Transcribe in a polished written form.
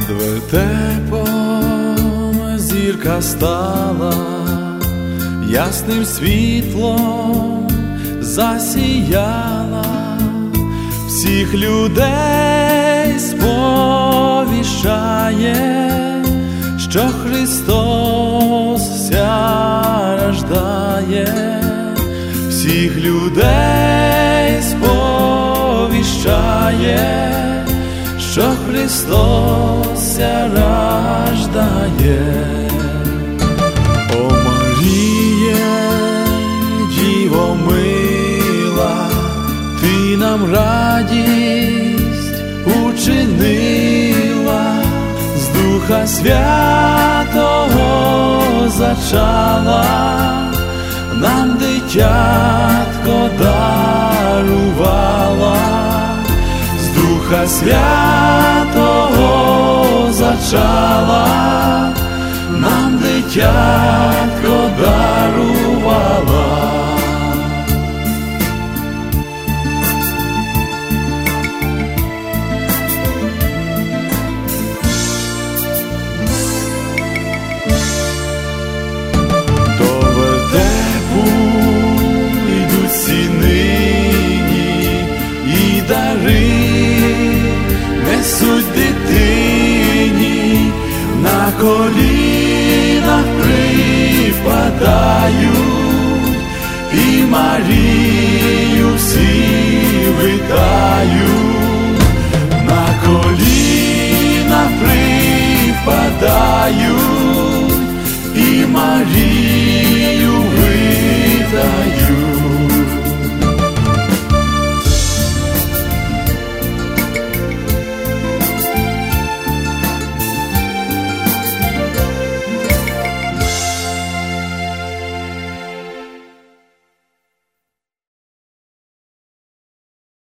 Над вертепом зірка стала, ясним світлом засіяла, всіх людей сповіщає, що Христос ся рождає, всіх людей сповіщає, що Христос ся рождає. О Маріє, Діво мила, ти нам радість учинила, з Духа Святого зачала, нам дитятко дарувала, з Духа Святого зачала, нам дитятко дарувала. Несуть дитині, на колінах припадають, і Марію всі вітають, на колінах припадають, і Марію вітають.